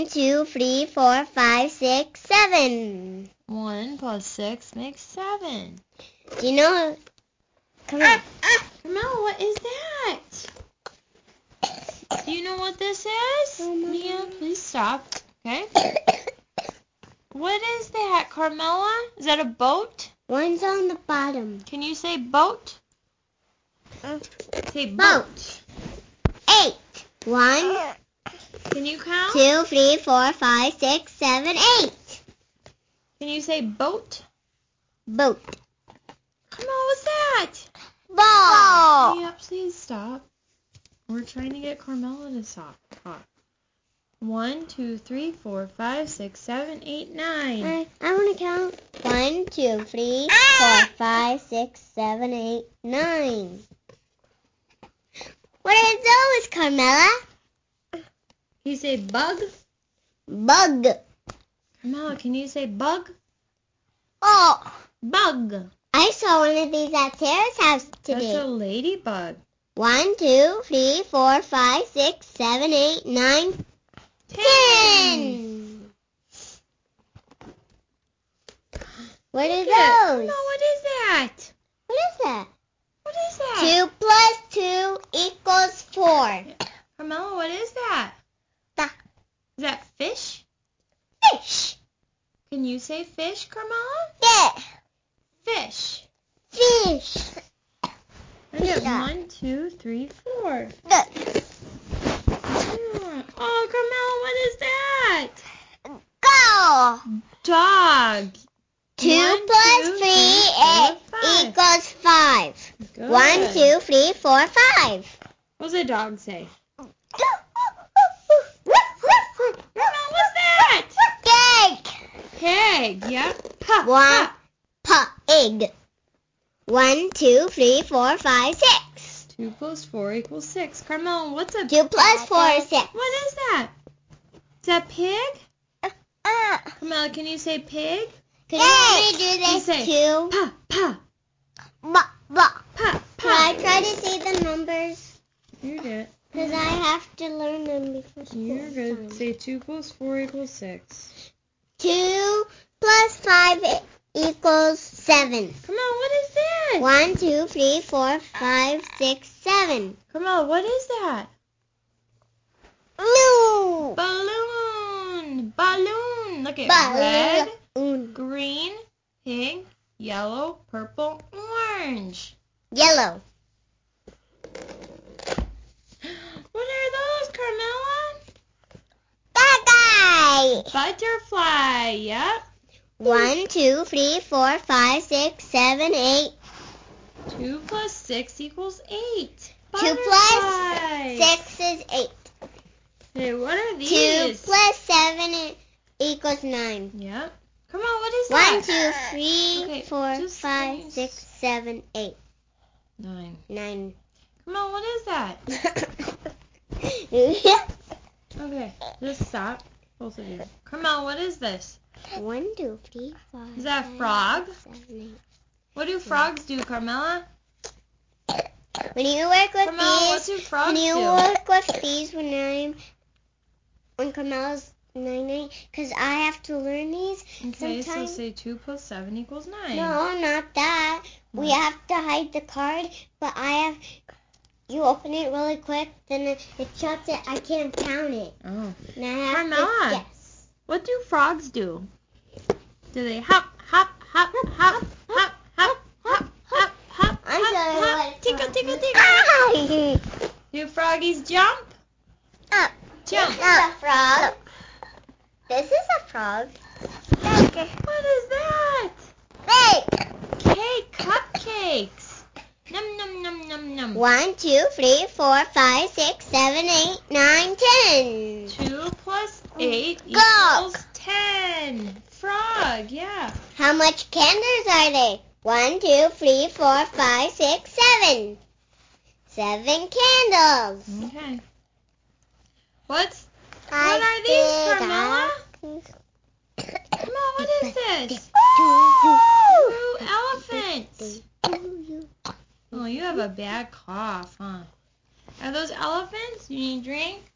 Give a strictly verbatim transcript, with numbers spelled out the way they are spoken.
two, three, four, five, six, seven. One plus six makes seven. Do you know? Come on. Carmela, what is that? Do you know what this is? Oh, Mia, please stop. Okay. What is that, Carmela? Is that a boat? One's on the bottom. Can you say boat? Uh, say boat. boat. Eight. One. Can you count? Two, three, four, five, six, seven, eight. Can you say boat? Boat. Come on, what's that? Ball. Mia, please stop. We're trying to get Carmela to stop. Talk. One, two, three, four, five, six, seven, eight, nine. I, I want to count. One, two, three, four, five, six, seven, eight, nine. What are those, Carmela? Can you say bug? Bug. Carmela, can you say bug? Oh. Bug. I saw one of these at Sarah's house today. That's a ladybug. One, two, three, four, five, six, seven, eight, nine, ten. What are those? No, what is that? What is that? What is that? Two plus two equals four. Carmela, what is that? Da. Is that fish? Fish. Can you say fish, Carmela? Yeah. Fish. Fish. I get one, two, three, four. Good. Yeah. Oh, Carmela, what is that? Go. Dog. Two one, plus two, three, three four, five. equals five. Good. One, two, three, four, five. What does a dog say? Carmela, what's that? Egg. Pig. Yeah. Pa, One. pa. Pa. Egg. One, two, three, four, five, six. Two plus four equals six. Carmela, what's a Two plus four is six. What is that? Is that pig? Uh, uh. Carmela, can you say pig? Can you help me do this say, too? Pa, pa. Ba, ba. Pa, pa. Can I try to say the numbers? You're good. Because I have to learn them before school. You're good. Time. Say two plus four equals six. Two plus five equals seven. Carmela, what is that? One, two, three, four, five, six, seven. Carmela, what is that? Blue. Balloon. Balloon. Look at Balloon. red, green, pink, yellow, purple, orange. Yellow. What are those, Carmela? Bye-bye. Butterfly. Yep. One, two, three, four, five, six, seven, eight. Two plus six equals eight. Two plus six is eight. Hey, what are these? Two plus seven equals nine. Yep. Come on, what is that? One, two, three, okay, four, five, please. six, seven, eight. Nine. Nine. Come on, what is that? Okay, just stop. Both of you. Come on, what is this? One, two, three, four. Is that a five, frog? six, seven, eight. What do frogs do, Carmela? When you work with Carmela, these, what do frogs when you do? work with these when I'm when Carmela's nine nine, because I have to learn these. Okay, Sometimes. so say two plus seven equals nine. No, not that. What? We have to hide the card, but I have. You open it really quick, then it, it shuts it. I can't count it. Oh. And I have Carmela, to guess. what do frogs do? Do they hop, hop, hop, hop, hop, hop, hop, hop, hop, I'm hop, sorry, hop, what tickle, frog? tickle, tickle? Do froggies jump? Up. Jump. This is a frog. This is a frog. What is that? Cake. Cake, cupcakes. Num, num, num, num, num. One, two, three, four, five, six, seven, eight, nine, ten. Two plus eight Go. equals ten. Frog, yeah. How much candles are there? One, two, three, four, five, six, seven. Seven candles. Okay. What's I What are these, think Carmela? I- Carmela, what is this? Blue elephants. Oh, you have a bad cough, huh? Are those elephants? You need a drink?